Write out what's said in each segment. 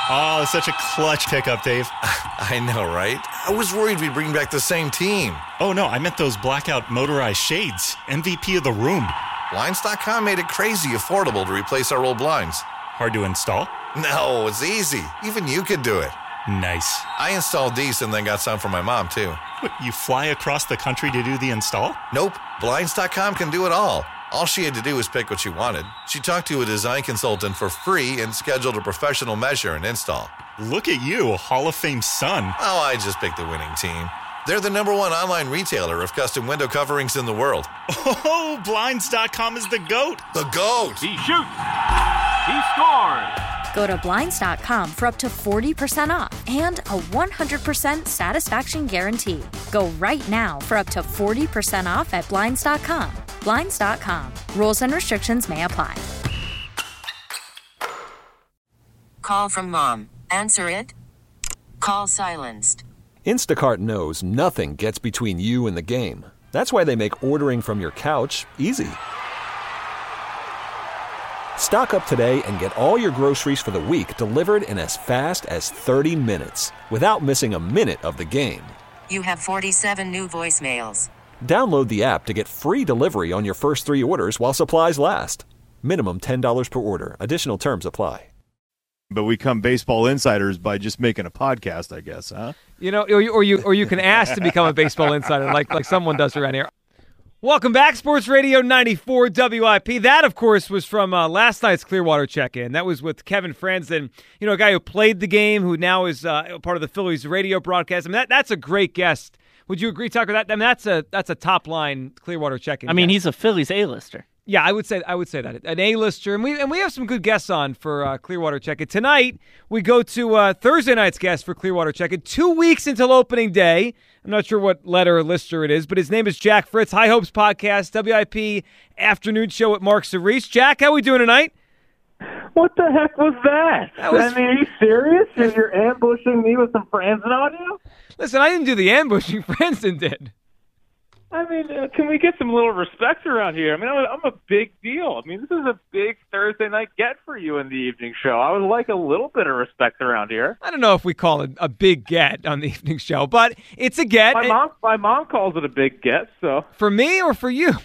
Oh, such a clutch pickup, Dave. I know, right? I was worried we'd bring back the same team. Oh, no, I meant those blackout motorized shades. MVP of the room. Blinds.com made it crazy affordable to replace our old blinds. Hard to install? No, it's easy. Even you could do it. Nice. I installed these and then got some for my mom, too. What, you fly across the country to do the install? Nope. Blinds.com can do it all. All she had to do was pick what she wanted. She talked to a design consultant for free and scheduled a professional measure and install. Look at you, a Hall of Fame son. Oh, I just picked the winning team. They're the #1 online retailer of custom window coverings in the world. Oh, Blinds.com is the GOAT. The GOAT! He shoots. He scores. Go to Blinds.com for up to 40% off and a 100% satisfaction guarantee. Go right now for up to 40% off at Blinds.com. Blinds.com. Rules and restrictions may apply. Call from mom. Answer it. Call silenced. Instacart knows nothing gets between you and the game. That's why they make ordering from your couch easy. Stock up today and get all your groceries for the week delivered in as fast as 30 minutes without missing a minute of the game. You have 47 new voicemails. Download the app to get free delivery on your first 3 orders while supplies last. Minimum $10 per order. Additional terms apply. But we become baseball insiders by just making a podcast, I guess, huh? You know, or you can ask to become a baseball insider like someone does around here. Welcome back, Sports Radio 94 WIP. That, of course, was from last night's Clearwater check-in. That was with Kevin Franzen, you know, a guy who played the game, who now is part of the Phillies radio broadcast. I mean, that's a great guest. Would you agree, Tucker? I mean, that's a top-line Clearwater check-in. I mean, guest. He's a Phillies A-lister. Yeah, I would say that an A-lister, and we have some good guests on for Clearwater Check-In. Tonight we go to Thursday night's guest for Clearwater Check-In. 2 weeks until opening day. I'm not sure what letter or lister it is, but his name is Jack Fritz. High Hopes Podcast, WIP afternoon show with Mark Cerise. Jack, how we doing tonight? What the heck was that? I mean, are you serious? You're ambushing me with some Franzen audio? Listen, I didn't do the ambushing. Franzen did. I mean, can we get some little respect around here? I mean, I'm a big deal. I mean, this is a big Thursday night get for you in the evening show. I would like a little bit of respect around here. I don't know if we call it a big get on the evening show, but it's a get. My mom calls it a big get. So for me or for you?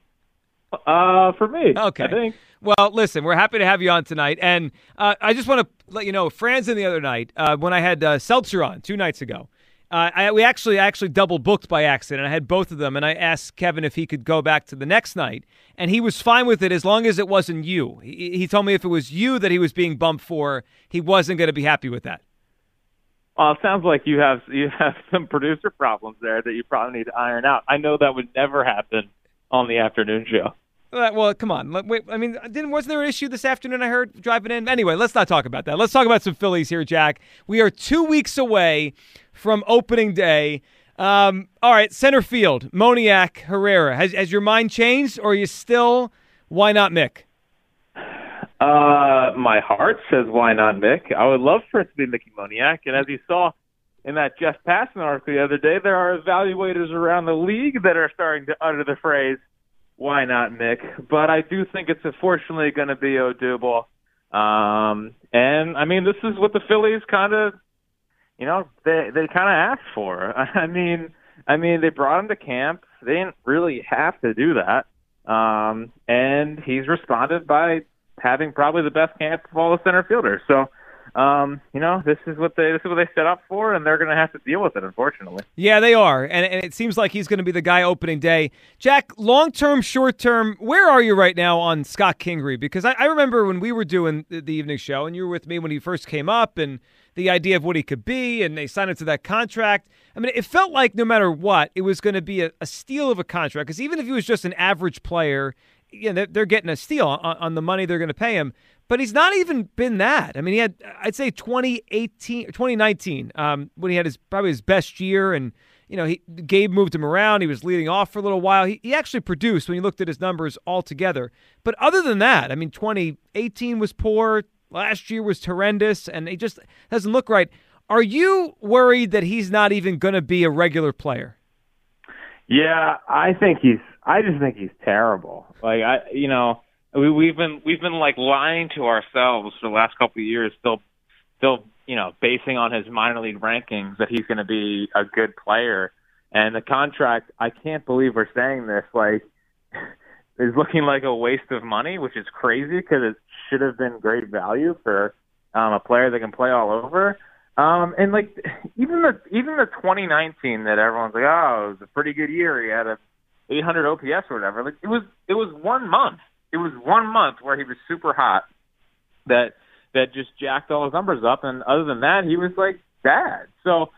For me. Okay. I think. Well, listen, we're happy to have you on tonight, and I just want to let you know, Franzen the other night when I had Seltzer on 2 nights ago. We actually double booked by accident. I had both of them, and I asked Kevin if he could go back to the next night, and he was fine with it as long as it wasn't you. He told me if it was you that he was being bumped for, he wasn't going to be happy with that. Well, it sounds like you have some producer problems there that you probably need to iron out. I know that would never happen on the afternoon show. Well, come on. Wait, I mean, wasn't there an issue this afternoon I heard driving in? Anyway, let's not talk about that. Let's talk about some Phillies here, Jack. We are 2 weeks away from opening day. All right, center field, Moniak, Herrera. Has your mind changed, or are you still, why not Mick? My heart says why not Mick. I would love for it to be Mickey Moniak, and as you saw in that Jeff Passan article the other day, there are evaluators around the league that are starting to utter the phrase, why not Mick? But I do think it's unfortunately going to be Odubel. And, I mean, this is what the Phillies kind of, you know, they kind of asked for. I mean, they brought him to camp. They didn't really have to do that. And he's responded by having probably the best camp of all the center fielders. So, you know, this is what they set up for, and they're going to have to deal with it, unfortunately. Yeah, they are, and it seems like he's going to be the guy opening day. Jack, long-term, short-term, where are you right now on Scott Kingery? Because I remember when we were doing the evening show, and you were with me when he first came up, and the idea of what he could be, and they signed him to that contract. I mean, it felt like no matter what, it was going to be a steal of a contract, because even if he was just an average player, you know, they're getting a steal on the money they're going to pay him. But he's not even been that. I mean, he had, I'd say 2019, when he had probably his best year, and, you know, Gabe moved him around. He was leading off for a little while. He actually produced when you looked at his numbers altogether. But other than that, I mean, 2018 was poor. Last year was horrendous, and it just doesn't look right. Are you worried that he's not even going to be a regular player? Yeah, I just think he's terrible. Like, we've been like lying to ourselves for the last couple of years, still still, basing on his minor league rankings that he's going to be a good player. And the contract, I can't believe we're saying this, is looking like a waste of money, which is crazy because it should have been great value for a player that can play all over. And even the 2019 that everyone's like, oh, it was a pretty good year. He had a 800 OPS or whatever. It was 1 month. It was 1 month where he was super hot that just jacked all his numbers up. And other than that, he was bad. So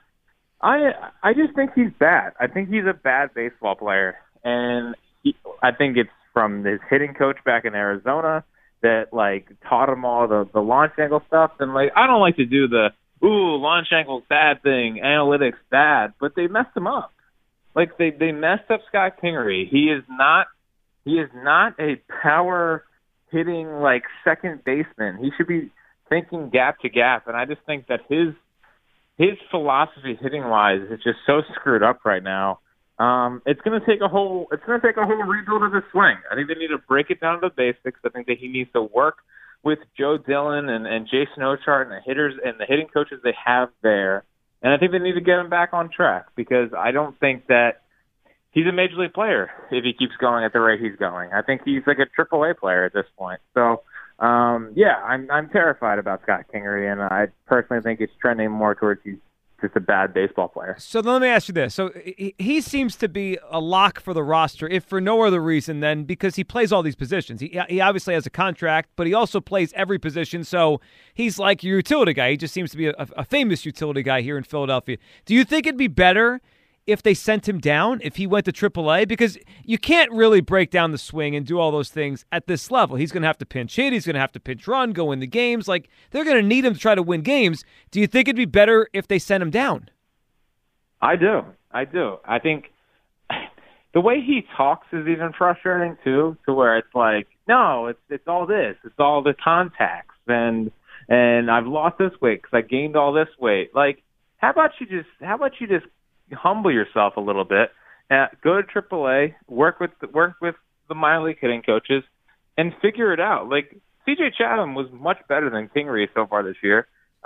I just think he's bad. I think he's a bad baseball player. And I think it's from his hitting coach back in Arizona that taught him all the launch angle stuff. And I don't like to do the launch angle's bad thing, analytics bad, but they messed him up. They messed up Scott Kingery. He is not a power hitting second baseman. He should be thinking gap to gap. And I just think that his philosophy hitting wise is just so screwed up right now. It's going to take a whole rebuild of his swing. I think they need to break it down to the basics. I think that he needs to work with Joe Dillon and Jason Ochart and the hitters and the hitting coaches they have there. And I think they need to get him back on track because I don't think that he's a major league player if he keeps going at the rate he's going. I think he's a AAA player at this point. So, I'm terrified about Scott Kingery, and I personally think it's trending more towards he's just a bad baseball player. So let me ask you this. So he seems to be a lock for the roster, if for no other reason than because he plays all these positions. He obviously has a contract, but he also plays every position, so he's like your utility guy. He just seems to be a famous utility guy here in Philadelphia. Do you think it'd be better if they sent him down, if he went to AAA? Because you can't really break down the swing and do all those things at this level. He's going to have to pinch hit. He's going to have to pinch run, go in the games. They're going to need him to try to win games. Do you think it'd be better if they sent him down? I do. I think the way he talks is even frustrating, too, to where it's no, it's all this. It's all the contacts. And I've lost this weight because I gained all this weight. How about you just humble yourself a little bit, go to AAA, work with the minor league hitting coaches, and figure it out. C.J. Chatham was much better than Kingery so far this year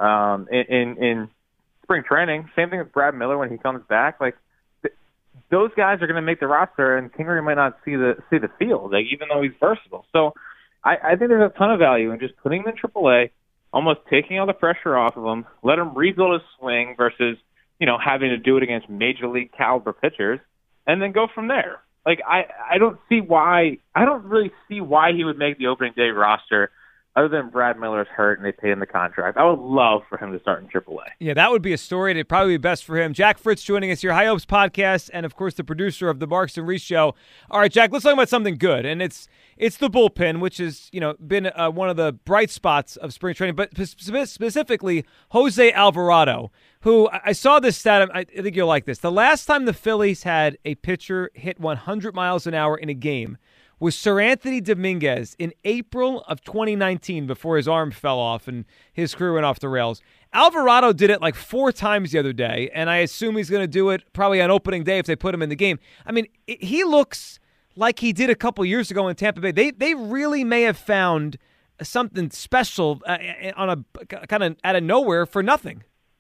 in spring training. Same thing with Brad Miller when he comes back. Those guys are going to make the roster, and Kingery might not see the field, even though he's versatile. So I think there's a ton of value in just putting him in AAA, almost taking all the pressure off of him, let him rebuild his swing versus having to do it against major league caliber pitchers, and then go from there. I don't really see why he would make the opening day roster other than Brad Miller's hurt and they pay him the contract. I would love for him to start in AAA. Yeah, that would be a story. It'd probably be best for him. Jack Fritz joining us here, High Hopes Podcast, and, of course, the producer of the Marks and Reese Show. All right, Jack, let's talk about something good, and it's the bullpen, which has been one of the bright spots of spring training, but specifically Jose Alvarado, who I saw this stat. I think you'll like this. The last time the Phillies had a pitcher hit 100 miles an hour in a game was Sir Anthony Dominguez in April of 2019 before his arm fell off and his career went off the rails. Alvarado did it 4 times the other day, and I assume he's going to do it probably on opening day if they put him in the game. I mean, he looks like he did a couple years ago in Tampa Bay. They really may have found something special on a kind of out of nowhere for nothing.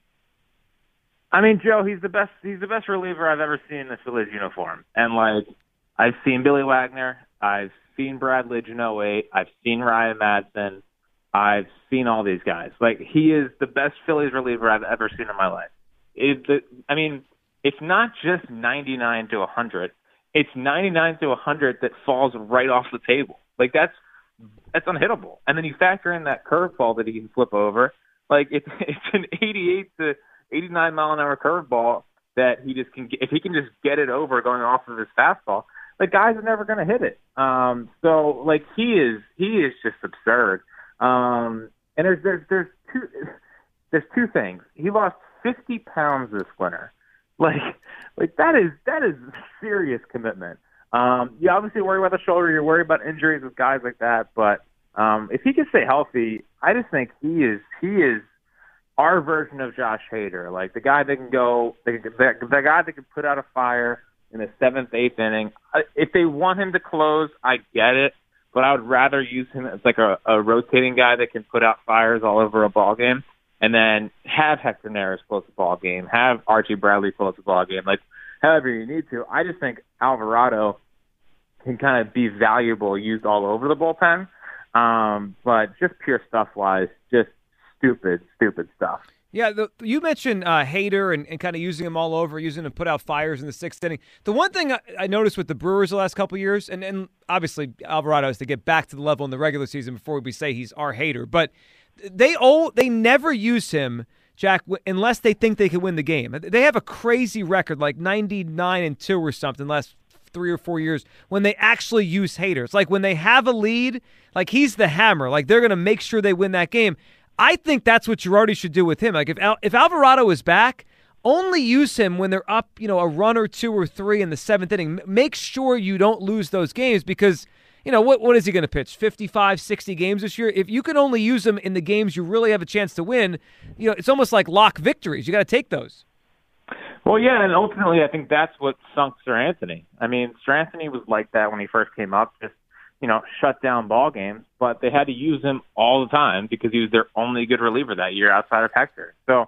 I mean, Joe, he's the best reliever I've ever seen in the Phillies uniform. And I've seen Billy Wagner, I've seen Brad Lidge in 08, I've seen Ryan Madsen, I've seen all these guys. He is the best Phillies reliever I've ever seen in my life. It's not just 99 to 100. It's 99 to 100 that falls right off the table. That's unhittable. And then you factor in that curveball that he can flip over. It's an 88 to 89 mile an hour curveball that he just can. If he can just get it over going off of his fastball, guys are never going to hit it. So he is just absurd. And there's two things. He lost 50 pounds this winter. That is serious commitment. You obviously worry about the shoulder. You're worried about injuries with guys like that. But if he can stay healthy, I just think he is our version of Josh Hader, the guy that can go, the guy that can put out a fire in the 7th, 8th inning. If they want him to close, I get it, but I would rather use him as a rotating guy that can put out fires all over a ball game. and then have Hector Neris close the ball game, have Archie Bradley close the ball game, like however you need to. I just think Alvarado can kind of be valuable used all over the bullpen, but just pure stuff-wise, just stupid stuff. Yeah, you mentioned Hader and kind of using him all over, using him to put out fires in the sixth inning. The one thing I noticed with the Brewers the last couple of years, and obviously Alvarado is to get back to the level in the regular season before we say he's our Hader, but they never use him, Jack, unless they think they can win the game. They have a crazy record, like 99-2 or something, last 3 or 4 years, when they actually use Hader. It's like when they have a lead, like he's the hammer. Like they're going to make sure they win that game. I think that's what Girardi should do with him. Like if Alvarado is back, only use him when they're up, a run or 2 or 3 in the seventh inning. Make sure you don't lose those games because, what is he going to pitch? 55, 60 games this year? If you can only use him in the games you really have a chance to win, it's almost like lock victories. You got to take those. Well, yeah, and ultimately I think that's what sunk Sir Anthony. I mean, Sir Anthony was like that when he first came up, just shut down ball games, but they had to use him all the time because he was their only good reliever that year outside of Hector. So,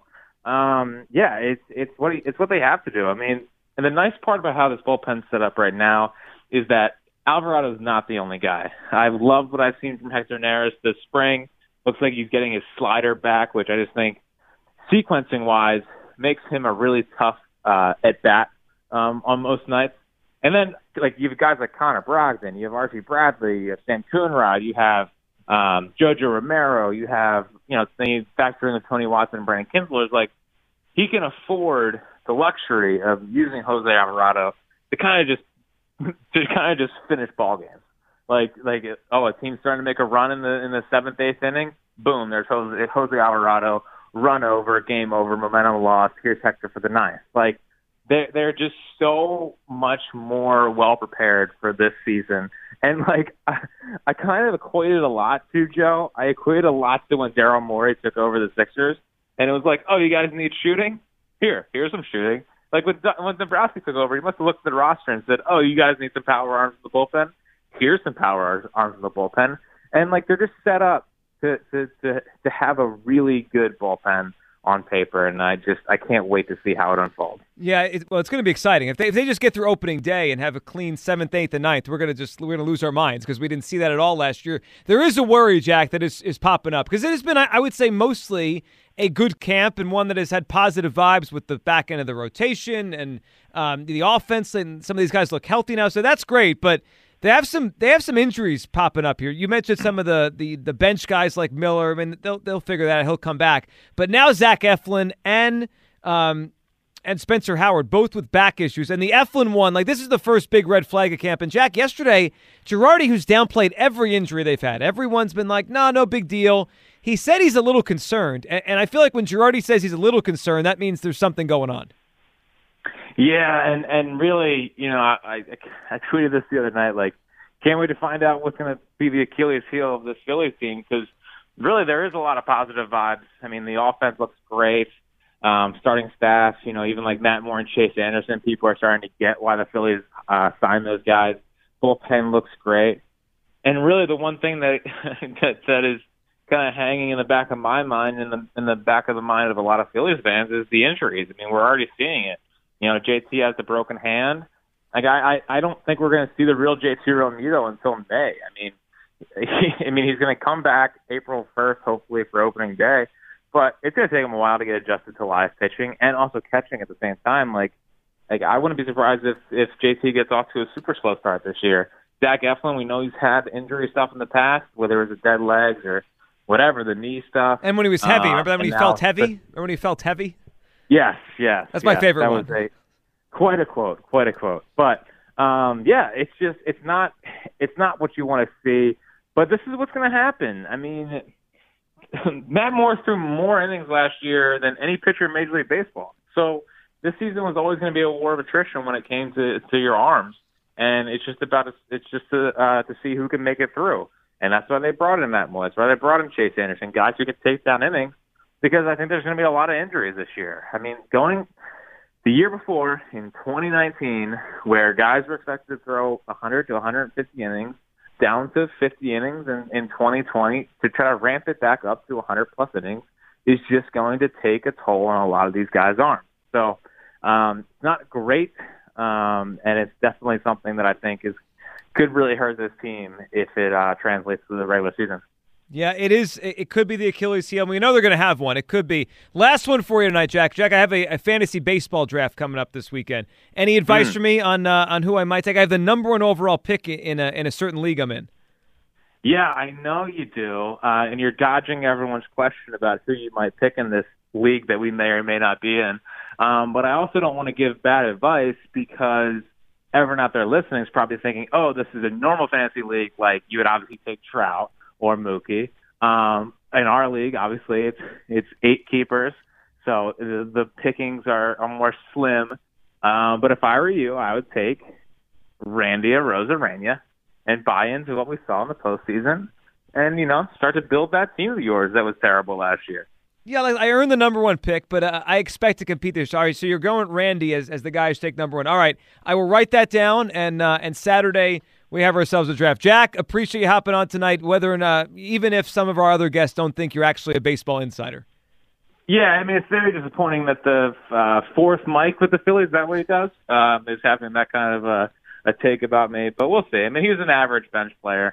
it's what they have to do. I mean, and the nice part about how this bullpen's set up right now is that Alvarado is not the only guy. I love what I've seen from Hector Neris this spring. Looks like he's getting his slider back, which I just think sequencing-wise makes him a really tough at-bat on most nights. And then, you have guys like Connor Brogdon, you have Archie Bradley, you have Sam Coonrod, you have Jojo Romero, you have, then you factor in the Tony Watson and Brandon Kinsler. Like, he can afford the luxury of using Jose Alvarado to kind of just finish ball games. A team's starting to make a run in the 7th, 8th inning. Boom, there's Jose Alvarado, run over, game over, momentum lost. Here's Hector for the 9th. Like, they're just so much more well prepared for this season. And I kind of equated a lot to Joe. I equated a lot to when Daryl Morey took over the Sixers, and it was like, oh, you guys need shooting? Here's some shooting. Like when Dombrowski took over, he must have looked at the roster and said, oh, you guys need some power arms in the bullpen? Here's some power arms in the bullpen. And they're just set up to have a really good bullpen on paper, and I can't wait to see how it unfolds. Yeah, it's going to be exciting. If they just get through opening day and have a clean 7th, 8th, and 9th, we're going to lose our minds because we didn't see that at all last year. There is a worry, Jack, that is popping up because it has been, I would say, mostly a good camp and one that has had positive vibes with the back end of the rotation and the offense, and some of these guys look healthy now, so that's great, but They have some injuries popping up here. You mentioned some of the bench guys like Miller. I mean, they'll figure that out. He'll come back. But now Zach Eflin and Spencer Howard, both with back issues. And the Eflin one, this is the first big red flag of camp. And Jack, yesterday, Girardi, who's downplayed every injury they've had, everyone's been like, no big deal. He said he's a little concerned. And I feel like when Girardi says he's a little concerned, that means there's something going on. Yeah, and really, I tweeted this the other night, can't wait to find out what's going to be the Achilles heel of this Phillies team, because really there is a lot of positive vibes. I mean, the offense looks great. Starting staff, even like Matt Moore and Chase Anderson, people are starting to get why the Phillies signed those guys. Bullpen looks great. And really the one thing that is kind of hanging in the back of my mind and in the back of the mind of a lot of Phillies fans is the injuries. I mean, we're already seeing it. JT has the broken hand. I don't think we're going to see the real JT Realmuto until May. I mean, he's going to come back April 1st, hopefully for opening day, but it's going to take him a while to get adjusted to live pitching and also catching at the same time. I wouldn't be surprised if JT gets off to a super slow start this year. Zach Eflin, we know he's had injury stuff in the past, whether it was a dead legs or whatever, the knee stuff. And when he was heavy, remember that when he felt heavy? Remember when he felt heavy? Yes. That's my favorite that one. Was quite a quote. But it's not what you want to see. But this is what's going to happen. I mean, Matt Moore threw more innings last year than any pitcher in Major League Baseball. So this season was always going to be a war of attrition when it came to your arms, and it's just to see who can make it through. And that's why they brought in Matt Moore. That's why they brought in Chase Anderson, guys who can take down innings. Because I think there's going to be a lot of injuries this year. I mean, going the year before, in 2019, where guys were expected to throw 100 to 150 innings, down to 50 innings in 2020 to try to ramp it back up to 100-plus innings, is just going to take a toll on a lot of these guys' arms. So it's not great, and it's definitely something that I think could really hurt this team if it translates to the regular season. Yeah, it is. It could be the Achilles heel. We know they're going to have one. It could be. Last one for you tonight, Jack. Jack, I have a fantasy baseball draft coming up this weekend. Any advice for me on who I might take? I have the number 1 overall pick in a certain league I'm in. Yeah, I know you do, and you're dodging everyone's question about who you might pick in this league that we may or may not be in. But I also don't want to give bad advice because everyone out there listening is probably thinking, oh, this is a normal fantasy league, like you would obviously take Trout or Mookie. In our league, obviously, it's 8 keepers, so the pickings are more slim. But if I were you, I would take Randy Arozarena and buy into what we saw in the postseason and, start to build that team of yours that was terrible last year. Yeah, I earned the number 1 pick, but I expect to compete this. All right, so you're going Randy as the guy who's take number 1. All right, I will write that down, and Saturday we have ourselves a draft. Jack, appreciate you hopping on tonight, whether or not, even if some of our other guests don't think you're actually a baseball insider. Yeah, I mean, it's very disappointing that the fourth Mike with the Phillies, that way he does, is having that kind of a take about me, but we'll see. I mean, he was an average bench player.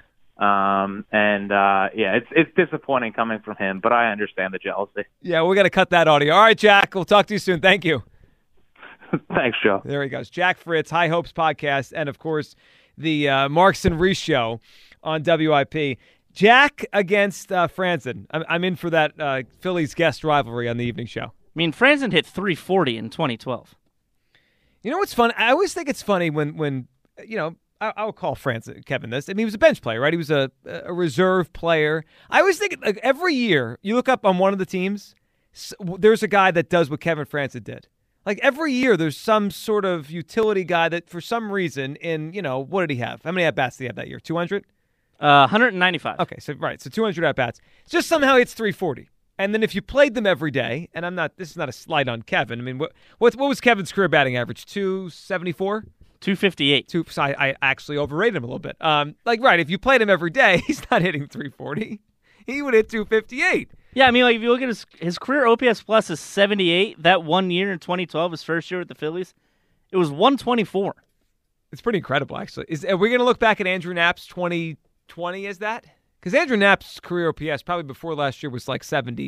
It's disappointing coming from him, but I understand the jealousy. Yeah, we got to cut that audio. All right, Jack, we'll talk to you soon. Thank you. Thanks, Joe. There he goes. Jack Fritz, High Hopes Podcast, and of course, the Marks and Reese Show on WIP. Jack against Franzen. I'm in for that Phillies guest rivalry on the evening show. I mean, Franzen hit 340 in 2012. You know what's fun? I always think it's funny when I'll call Kevin this. I mean, he was a bench player, right? He was a reserve player. I always think like every year you look up on one of the teams, there's a guy that does what Kevin Franzen did. Like every year there's some sort of utility guy that for some reason what did he have? How many at-bats did he have that year? 200? 195. Okay, so 200 at-bats. Just somehow it's 340. And then if you played them every day, and this is not a slight on Kevin. I mean, what was Kevin's career batting average? 274? 258. So I actually overrated him a little bit. If you played him every day, he's not hitting 340. He would hit 258. Yeah, I mean, if you look at his career OPS plus is 78. That 1 year in 2012, his first year with the Phillies, it was 124. It's pretty incredible, actually. Are we going to look back at Andrew Knapp's 2020 as that? Because Andrew Knapp's career OPS probably before last year was like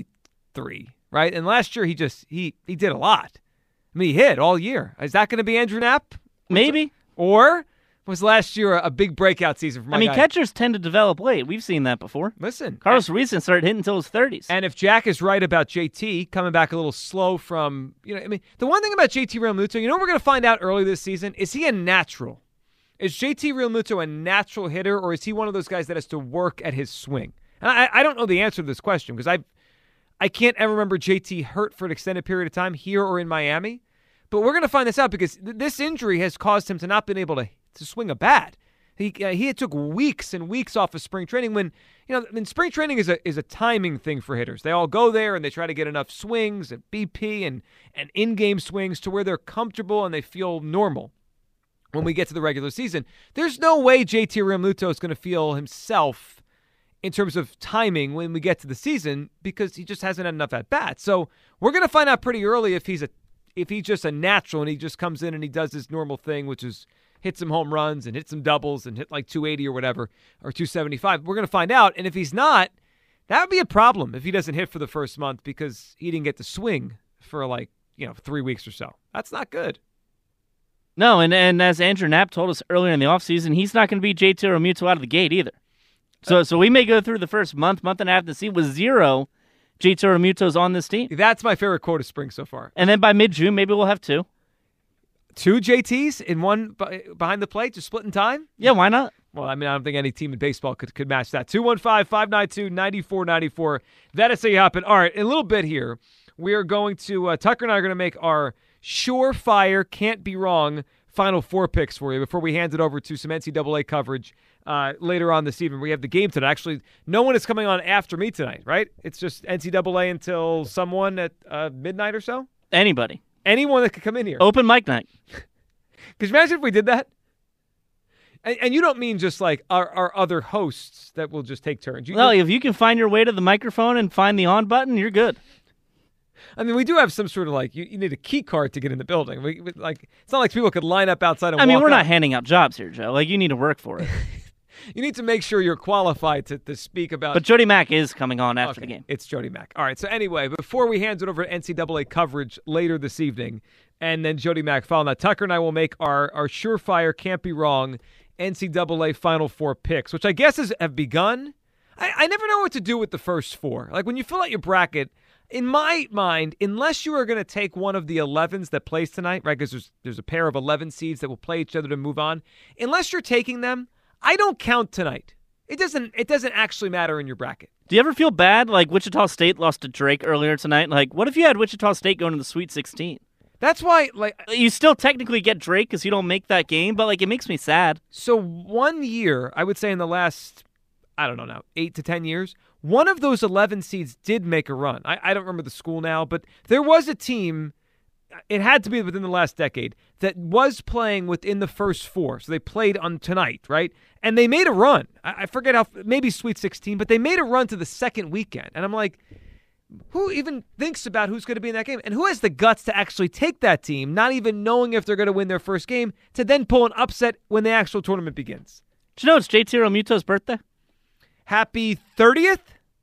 73, right? And last year he did a lot. I mean, he hit all year. Is that going to be Andrew Knapp? Maybe. Or was last year a big breakout season for my guy? Catchers tend to develop late. We've seen that before. Listen. Carlos Ruiz didn't start hitting until his 30s. And if Jack is right about JT coming back a little slow from, the one thing about JT Realmuto, what we're going to find out early this season? Is he a natural? Is JT Realmuto a natural hitter, or is he one of those guys that has to work at his swing? And I don't know the answer to this question because I can't ever remember JT hurt for an extended period of time here or in Miami. But we're going to find this out because this injury has caused him to not been able to swing a bat. He took weeks and weeks off of spring training when, spring training is a timing thing for hitters. They all go there and they try to get enough swings and BP and in-game swings to where they're comfortable and they feel normal when we get to the regular season. There's no way JT Realmuto is going to feel himself in terms of timing when we get to the season because he just hasn't had enough at-bats. So we're going to find out pretty early if he's just a natural and he just comes in and he does his normal thing, which is hit some home runs and hit some doubles and hit like 280 or whatever, or 275. We're going to find out. And if he's not, that would be a problem if he doesn't hit for the first month because he didn't get to swing for 3 weeks or so. That's not good. No, and as Andrew Knapp told us earlier in the offseason, he's not going to be JT Realmuto out of the gate either. So we may go through the first month and a half to see with 0 JT Realmuto's on this team. That's my favorite quote of spring so far. And then by mid-June, maybe we'll have 2. 2 JTs in one behind the plate, just splitting time? Yeah, why not? Well, I don't think any team in baseball could match that. 215-592-9494. That is how you happen. All right, in a little bit here, we are going to, Tucker and I are going to make our surefire, can't be wrong, Final Four picks for you before we hand it over to some NCAA coverage later on this evening. We have the game tonight. Actually, no one is coming on after me tonight, right? It's just NCAA until someone at midnight or so? Anybody. Anyone that could come in here. Open mic night. Could you imagine if we did that? And you don't mean just like our other hosts that will just take turns. If you can find your way to the microphone and find the on button, you're good. I mean, we do have some sort of like you need a key card to get in the building. It's not like people could line up outside and we're walk not out. handing out jobs here, Joe. Like, you need to work for it. You need to make sure you're qualified to speak about. But Jody Mack is coming on after the game. It's Jody Mack. All right. So anyway, before we hand it over to NCAA coverage later this evening, and then Jody Mack following that, Tucker and I will make our surefire, can't be wrong, NCAA Final Four picks, which I guess have begun. I never know what to do with the first four. Like, when you fill out your bracket, in my mind, unless you are going to take one of the 11s that plays tonight, right, because there's a pair of 11 seeds that will play each other to move on, unless you're taking them, I don't count tonight. It doesn't actually matter in your bracket. Do you ever feel bad, like Wichita State lost to Drake earlier tonight? Like, what if you had Wichita State going to the Sweet 16? That's why, like, you still technically get Drake because you don't make that game, but like, it makes me sad. So 1 year, I would say in the last, I don't know now, 8 to 10 years, one of those 11 seeds did make a run. I don't remember the school now, but there was a team, it had to be within the last decade, that was playing within the first four. So they played on tonight, right? And they made a run. I forget how, maybe Sweet 16, but they made a run to the second weekend. And I'm like, who even thinks about who's going to be in that game? And who has the guts to actually take that team, not even knowing if they're going to win their first game, to then pull an upset when the actual tournament begins? Do you know it's JT Realmuto's birthday? Happy 30th?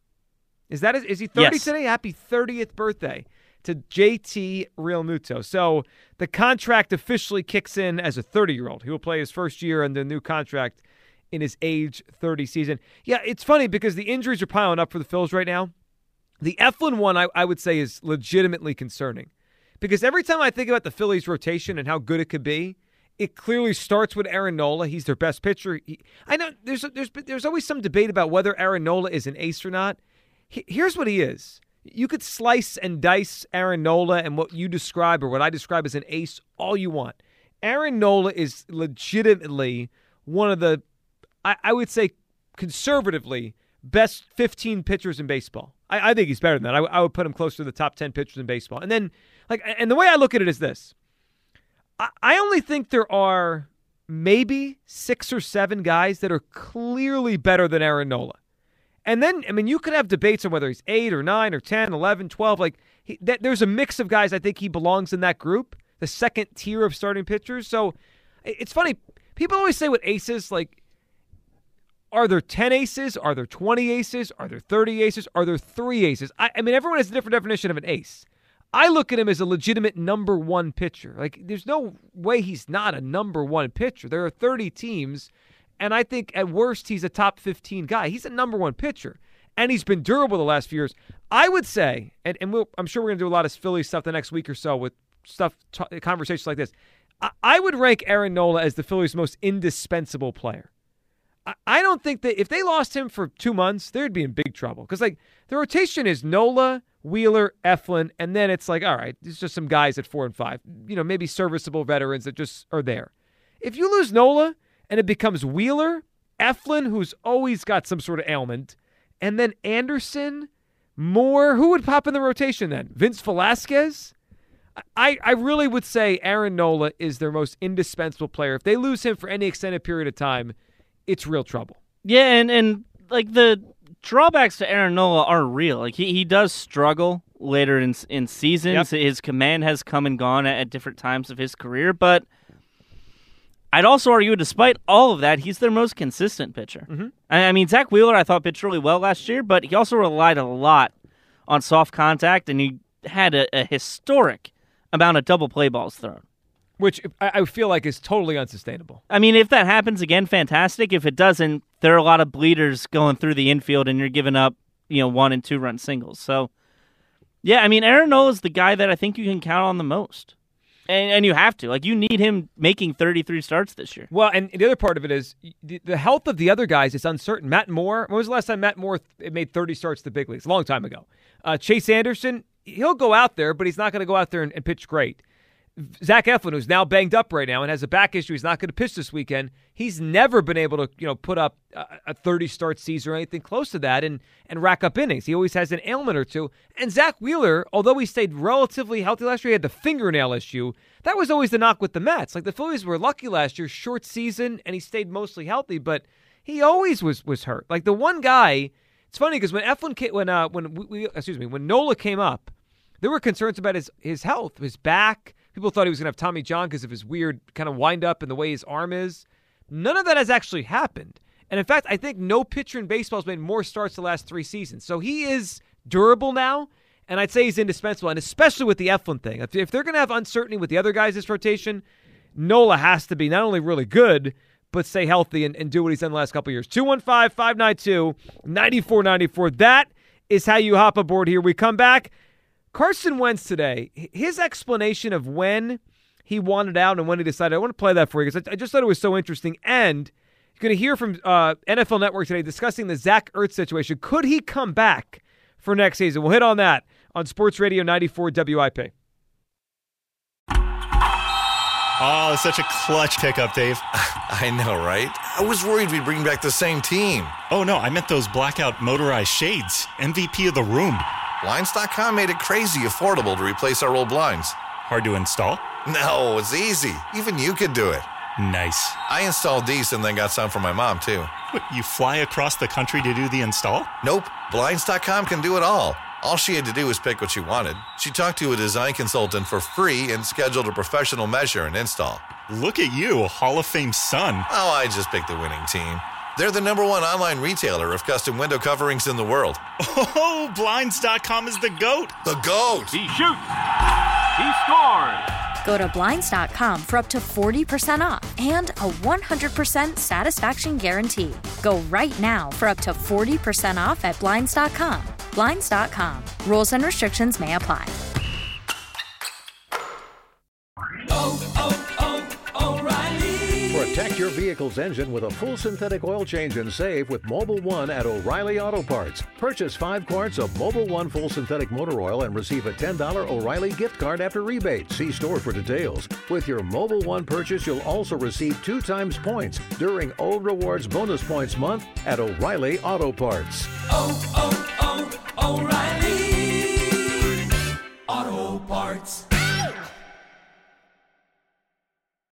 Is he 30 Yes. today? Happy 30th birthday to JT Realmuto. So the contract officially kicks in as a 30-year-old. He will play his first year under the new contract in his age 30 season. Yeah, it's funny because the injuries are piling up for the Phils right now. The Eflin one, I would say, is legitimately concerning because every time I think about the Phillies' rotation and how good it could be, it clearly starts with Aaron Nola. He's their best pitcher. I know there's always some debate about whether Aaron Nola is an ace or not. Here's what he is. You could slice and dice Aaron Nola and what you describe or what I describe as an ace all you want. Aaron Nola is legitimately one of the, I would say conservatively, best 15 pitchers in baseball. I think he's better than that. I would put him close to the top 10 pitchers in baseball. And then, and the way I look at it is this. I only think there are maybe 6 or 7 guys that are clearly better than Aaron Nola. And then, I mean, you could have debates on whether he's 8 or 9 or 10, 11, 12. Like, there's a mix of guys. I think he belongs in that group, the second tier of starting pitchers. So it's funny. People always say with aces, like, are there 10 aces? Are there 20 aces? Are there 30 aces? Are there 3 aces? I mean, everyone has a different definition of an ace. I look at him as a legitimate number one pitcher. Like, there's no way he's not a number one pitcher. There are 30 teams, and I think at worst he's a top 15 guy. He's a number one pitcher, and he's been durable the last few years. I would say, and I'm sure we're going to do a lot of Philly stuff the next week or so with conversations like this. I would rank Aaron Nola as the Phillies' most indispensable player. I don't think that if they lost him for 2 months, they'd be in big trouble. Because, like, the rotation is Nola, Wheeler, Eflin, and then it's like, all right, there's just some guys at 4 and 5. You know, maybe serviceable veterans that just are there. If you lose Nola and it becomes Wheeler, Eflin, who's always got some sort of ailment, and then Anderson, Moore, who would pop in the rotation then? Vince Velasquez? I really would say Aaron Nola is their most indispensable player. If they lose him for any extended period of time, it's real trouble. Yeah, and like the drawbacks to Aaron Nola are real. Like he does struggle later in seasons. Yep. His command has come and gone at different times of his career, but I'd also argue, despite all of that, he's their most consistent pitcher. Mm-hmm. I mean, Zach Wheeler, I thought pitched really well last year, but he also relied a lot on soft contact, and he had a historic amount of double play balls thrown. Which I feel like is totally unsustainable. I mean, if that happens again, fantastic. If it doesn't, there are a lot of bleeders going through the infield, and you're giving up, 1 and 2 run singles. So, yeah, I mean, Aaron Nola is the guy that I think you can count on the most. And you have to. Like, you need him making 33 starts this year. Well, and the other part of it is the health of the other guys is uncertain. Matt Moore, when was the last time Matt Moore made 30 starts to the big leagues? A long time ago. Chase Anderson, he'll go out there, but he's not going to go out there and pitch great. Zach Eflin, who's now banged up right now and has a back issue, he's not going to pitch this weekend. He's never been able to, put up a 30-start season or anything close to that and rack up innings. He always has an ailment or two. And Zach Wheeler, although he stayed relatively healthy last year, he had the fingernail issue. That was always the knock with the Mets. Like, the Phillies were lucky last year, short season, and he stayed mostly healthy, but he always was hurt. Like, the one guy, it's funny because when Nola came up, there were concerns about his health, his back. People thought he was going to have Tommy John because of his weird kind of wind up and the way his arm is. None of that has actually happened. And in fact, I think no pitcher in baseball has made more starts the last 3 seasons. So he is durable now, and I'd say he's indispensable, and especially with the Eflin thing. If they're going to have uncertainty with the other guys this rotation, Nola has to be not only really good, but stay healthy and do what he's done the last couple of years. 215-592-9494. That is how you hop aboard here. We come back. Carson Wentz today, his explanation of when he wanted out and when he decided, I want to play that for you because I just thought it was so interesting. And you're going to hear from NFL Network today discussing the Zach Ertz situation. Could he come back for next season? We'll hit on that on Sports Radio 94 WIP. Oh, it's such a clutch pickup, Dave. I know, right? I was worried we'd bring back the same team. Oh, no, I meant those blackout motorized shades. MVP of the room. Blinds.com made it crazy affordable to replace our old blinds. Hard to install? No, it's easy. Even you could do it. Nice. I installed these and then got some for my mom, too. What, you fly across the country to do the install? Nope. Blinds.com can do it all. All she had to do was pick what she wanted. She talked to a design consultant for free and scheduled a professional measure and install. Look at you, Hall of Fame son. Oh, I just picked the winning team. They're the #1 online retailer of custom window coverings in the world. Oh, Blinds.com is the GOAT. The GOAT! He shoots. He scores. Go to Blinds.com for up to 40% off and a 100% satisfaction guarantee. Go right now for up to 40% off at Blinds.com. Blinds.com. Rules and restrictions may apply. Protect your vehicle's engine with a full synthetic oil change and save with Mobil 1 at O'Reilly Auto Parts. Purchase 5 quarts of Mobil 1 full synthetic motor oil and receive a $10 O'Reilly gift card after rebate. See store for details. With your Mobil 1 purchase, you'll also receive 2 times points during O Rewards Bonus Points Month at O'Reilly Auto Parts. O'Reilly.